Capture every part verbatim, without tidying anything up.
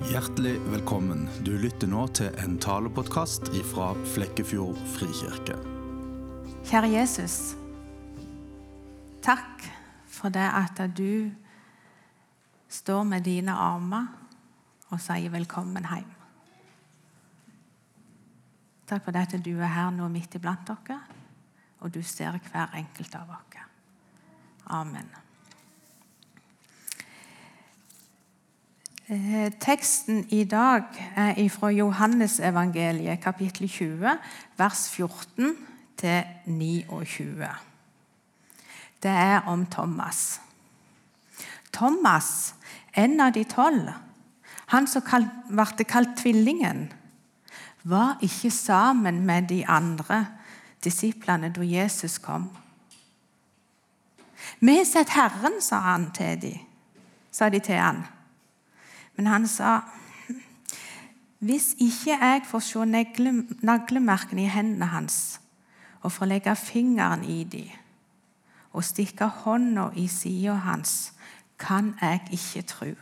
Hjertelig velkommen. Du lytter nå til en talepodcast fra Flekkefjord Frikirke. Kjære Jesus, takk for det at du står med dine armer og sier velkommen hjem. Takk for det at du er her nå midt iblant dere, og du ser hver enkelt av dere. Amen. Eh, teksten i dag er fra Johannes evangeliet, kapittel tjue, vers fjorten til niogtjue. Det er om Thomas. Thomas, en av de tolv, han som ble kalt tvillingen, var ikke sammen med de andre disiplene da Jesus kom. Vi har sett Herren, sa han til de, sa de til han. Men han sa, hvis ikke jeg får se naglemerkene i hendene hans, og får legge fingeren i de, og stikke hånda i siden hans, kan jeg ikke tro.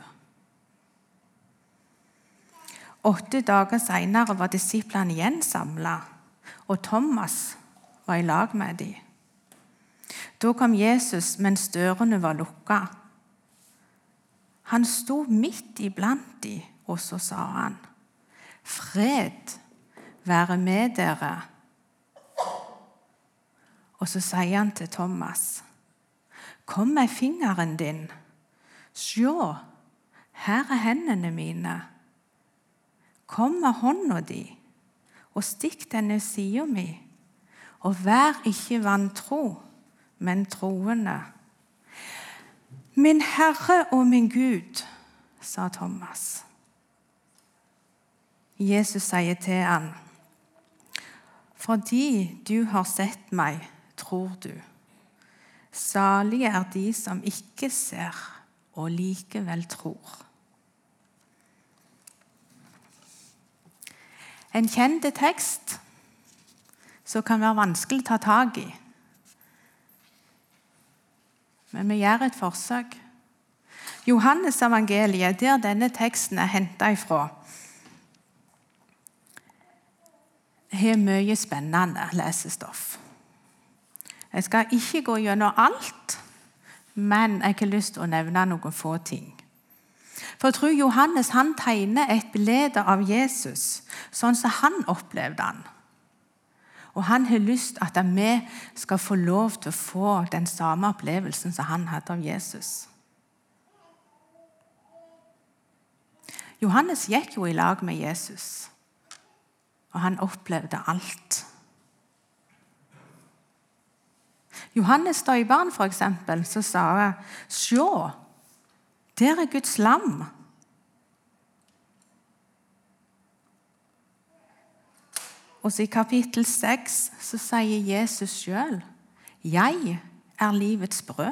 Åtte dager senere var disiplene igjen samlet, og Thomas var i lag med dem. Da kom Jesus mens dørene var lukket. Han sto midt iblant dem, og så sa han, fred være med dere. Og så sier han til Thomas, kom med fingeren din, se, her er hendene mine. Kom med hånda di, og stikk den i siden min, og vær ikke vantro, men troende. Min Herre og min Gud, sa Thomas. Jesus sier til han, fordi du har sett meg, tror du. Salige er de som ikke ser og likevel tror. En kjent tekst som kan være vanskelig å ta tag i. Men vi gjør et forsøk. Johannes evangeliet, der denne teksten er hentet ifra, har mye spennende lesestoff. Jeg skal ikke gå gjennom alt, men jeg har lyst til å nevne noen få ting. For jeg tror Johannes han tegner et bilde av Jesus, sånn som han opplevde han. Og han har lyst at vi skal få lov til å få den samme opplevelsen som han hadde av Jesus. Johannes gikk jo i lag med Jesus, og han opplevde alt. Johannes døybarn, for eksempel, så sa han, se, der er Guds lam. Og så i kapittel seks så sier Jesus selv, jeg er livets brød.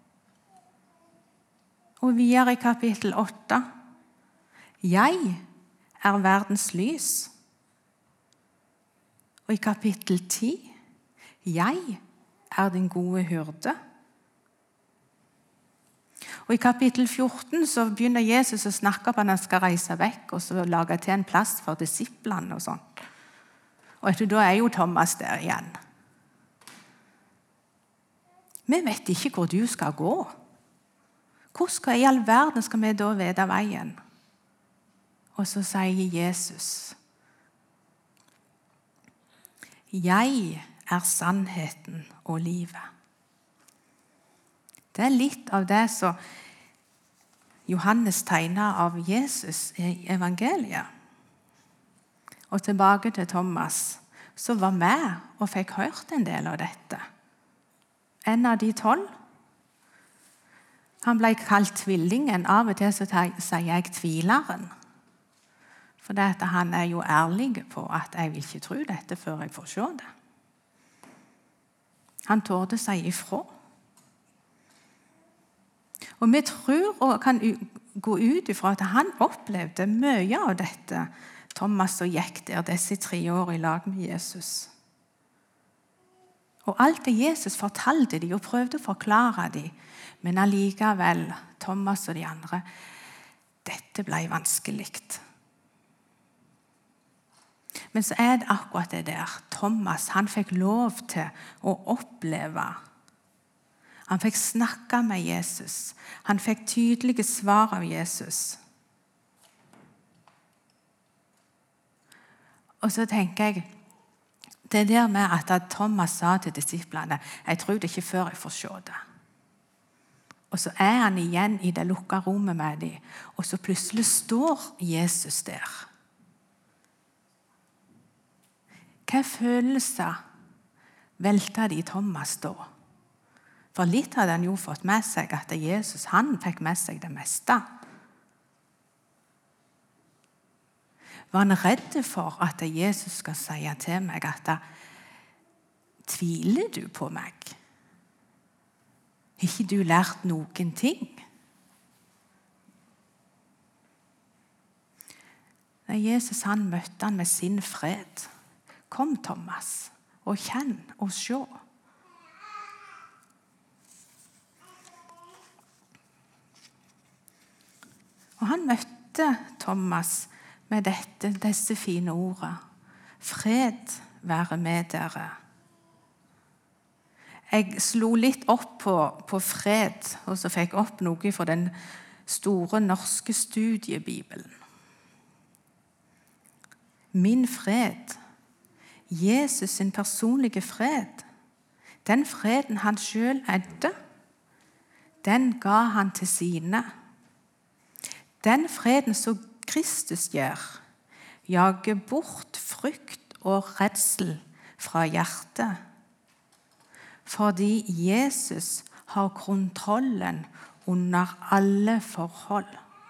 Og videre i kapittel åtte, jeg er verdens lys. Og i kapittel ti, jeg er den gode hyrde. Og i kapittel fjorten så begynner Jesus å snakke om at han skal reise vekk og så lage til en plass for disiplene og sånt. Og etter da er jo Thomas der igjen. Vi vet ikke hvor du skal gå. Hvor skal i all verden skal vi da vite veien? Og så sier Jesus, jeg er sannheten og livet. Det er litt av det som Johannes tegner av Jesus i evangeliet. Og tilbake til Thomas, så var med og fikk hørt en del av dette. En av de tolv. Han ble kalt tvillingen, av og til så sier jeg tvileren. For det at han er jo ærlig på at jeg vil ikke tro dette før jeg får se det. Han torde seg ifra. Og vi tror og kan gå ut ifra at han opplevde mye av dette, Thomas og gikk der disse tre år i lag med Jesus. Og alt det Jesus fortalte de og prøvde å forklare de, men allikevel, Thomas og de andre, dette ble vanskelig. Men så er det akkurat det der. Thomas, han fikk lov til å oppleve. Han fikk snakke med Jesus. Han fikk tydelige svar av Jesus. Og så tenker jeg, det der med at Thomas sa til disiplene, jeg tror det ikke før jeg får se det. Og så er han igjen i det lukkede rommet med dem, og så plutselig står Jesus der. Hva følelser veltet de Thomas da? For litt hadde han jo fått med seg at Jesus, han fikk med seg det meste. Var han redd for at Jesus skal si til meg at tviler du på meg? Har ikke du lært noen ting? Nei, Jesus han møtte han med sin fred. Kom, Thomas, og kjenn og se. Og han møtte Thomas med dette, disse fine ordene. Fred være med dere. Jeg slo litt opp på, på fred, og så fikk jeg opp noe fra den store norske studiebibelen. Min fred, Jesus sin personlige fred, den freden han selv eide, den ga han til sine. Den freden som Kristus gjør, jager bort frykt og redsel fra hjertet. Fordi Jesus har kontrollen under alle forhold.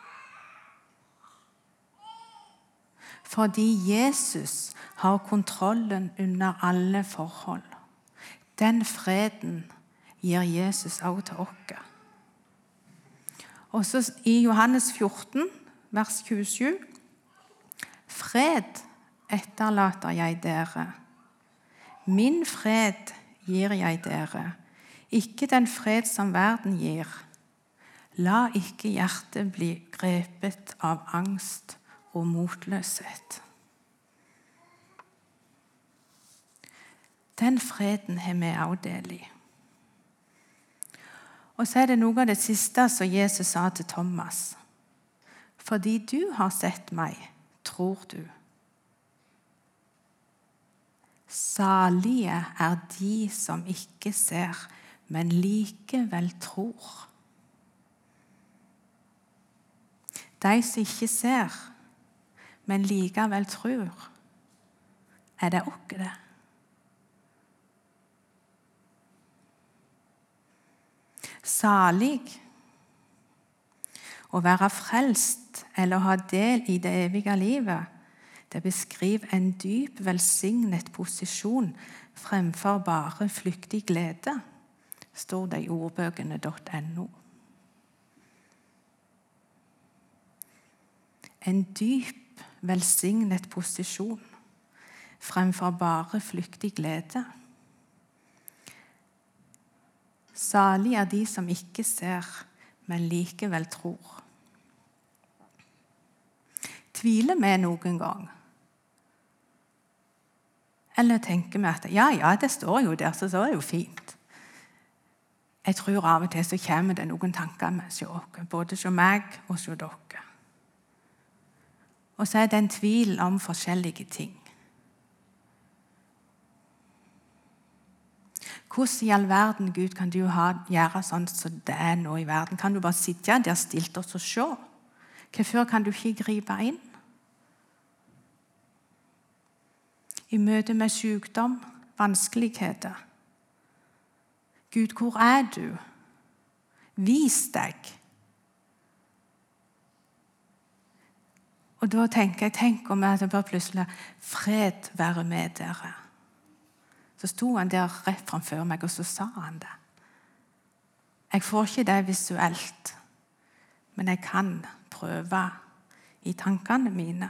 Fordi Jesus har kontrollen under alle forhold. Den freden gir Jesus også til oss. Og så i Johannes fjorten, vers tjuesju. Fred etterlater jeg dere. Min fred gir jeg dere. Ikke den fred som verden gir. La ikke hjertet bli grepet av angst og motløshet. Den freden har vi også del i. Og så er det noe av det siste som Jesus sa til Thomas. Fordi du har sett meg, tror du. Salige er de som ikke ser, men likevel tror. De som ikke ser, men likevel tror, er det også det. Salig, å være frelst eller å ha del i det evige livet, det beskriver en dyp velsignet posisjon fremfor bare flyktig glede, står det i ordbøkene punktum no. En dyp velsignet posisjon fremfor bare flyktig glede. Salig er de som ikke ser, men likevel tror. Tviler vi noen gang? Eller tenker vi at ja, ja, det står jo der, så så er det jo fint. Jeg tror av og til så kommer det noen tanker med dere, både hos meg og hos dere. Og så er det en tvil om forskjellige ting. Hvordan i all verden, Gud, kan du ha, gjøre sånn som det er nå i verden? Kan du bare sitte der stilt og se? Hvorfor kan du ikke gripe inn? I møte med sykdom, vanskeligheter. Gud, hvor er du? Vis deg. Og da tenker jeg, tenk om jeg bare plutselig fred være med dere. Så sto han der rett framfor meg, og så sa han det. Jeg får ikke det visuelt, men jeg kan prøve i tankene mine.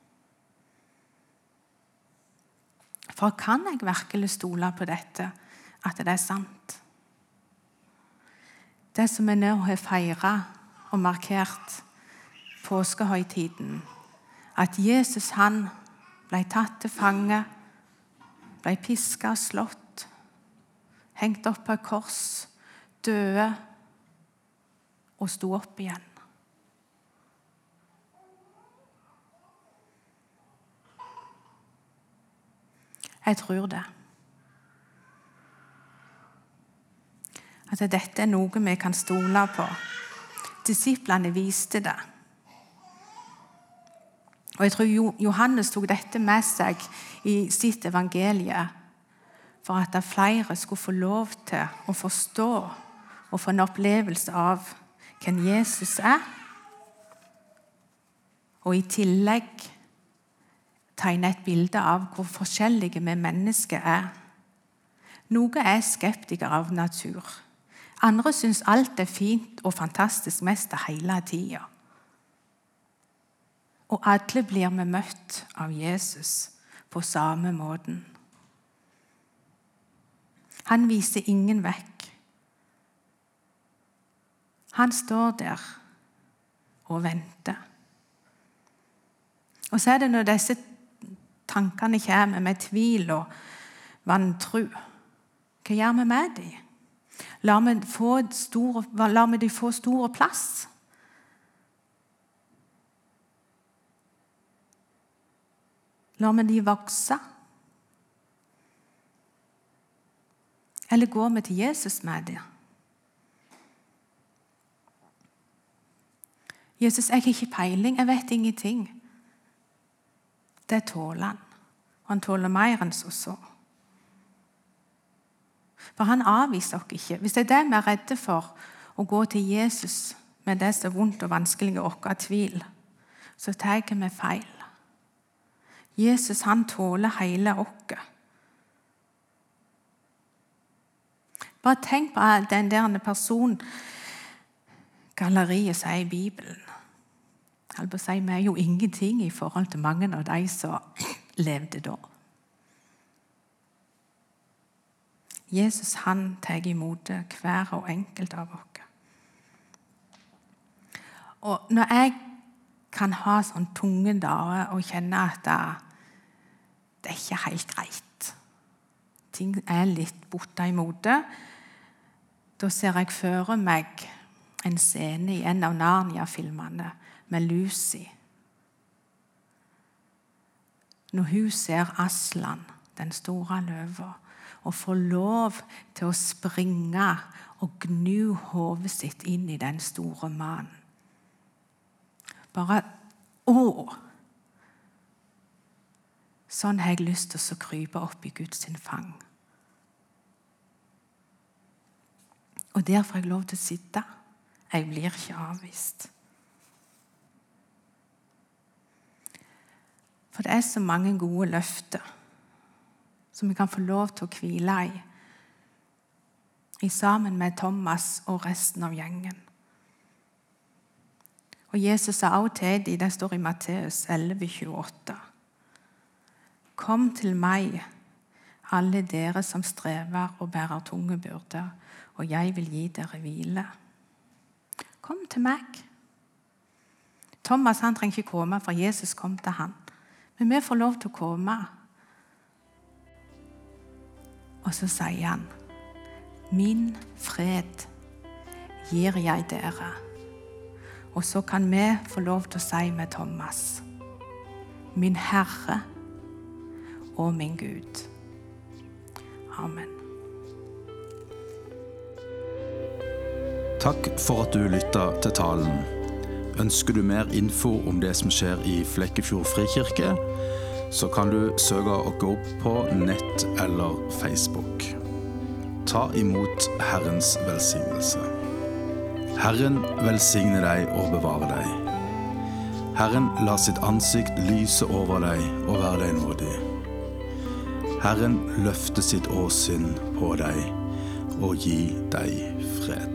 For kan jeg virkelig stole på dette, at det er sant? Det som vi nå har feiret og markert, påskehøytiden at Jesus han ble tatt til fange, ble pisket og slått, hengt opp på et kors, døde og sto opp igjen. Jeg tror det. At dette er noe vi kan stole på. Disiplene viste det. Og jeg tror Johannes tok dette med seg i sitt evangelie for at flere skulle få lov til å forstå og få en opplevelse av hvem Jesus er, og i tillegg tegne et bilde av hvor forskjellige vi mennesker er. Noe er skeptikere av natur. Andre synes alt er fint og fantastisk mest av hele tiden. Og alle blir vi møtt av Jesus på samme måten. Han viser ingen vekk. Han står der og venter. Og så er det når disse tankene kommer med tvil og vantro. Hva gjør vi med dem? Lar vi, få store, lar vi dem få stor plass? Lar vi dem vokse? Eller går vi til Jesus med dem? Jesus, jeg har ikke peiling, jeg vet ingenting. Det tåler han. Han tåler mer enn så så. For han avviser dere ikke. Hvis det er det vi er redde for, å gå til Jesus med det som er vondt og vanskelig og åkker tvil, så tar vi feil. Jesus, han tåler hele oss. Bare tenk på den der person galleriet sier i Bibelen. Jeg vil si, vi er jo ingenting i forhold til mange av de som levde da. Jesus, han tar imot hver og enkelt av oss. Og når jeg kan ha sånn tunge dager og kjenne at det, det er ikke helt greit, ting er litt borte imot det, da ser jeg for meg en scene i en av Narnia-filmene med Lucy. Når hun ser Aslan, den store løven, og får lov til å springe og gnu hodet sitt inn i den store mannen. Bare, å! Sånn har jeg lyst til å krype opp i Guds fang. Og der får jeg lov til å sitte. Jeg blir ikke avvist. For det er så mange gode løfter som vi kan få lov til å hvile i, i sammen med Thomas og resten av gjengen. Og Jesus sa også til dem, det står i Matteus elleve tjueåtte. Kom til meg, alle dere som strever og bærer tunge byrder, og jeg vil gi dere hvile. Kom til meg. Thomas han trenger ikke komme, for Jesus kom til han. Men vi får lov til å komme. Og så sier han, min fred gir jeg dere. Og så kan vi få lov til å si med Thomas, min Herre og min Gud. Amen. Takk for at du lyttet til talen. Ønsker du mer info om det som skjer i Flekkefjord Frikirke, så kan du søke å gå opp på nett eller Facebook. Ta imot Herrens velsignelse. Herren velsigne deg og bevare deg. Herren la sitt ansikt lyse over deg og være deg nådig. Herren løfte sitt åsyn på deg og gi deg fred.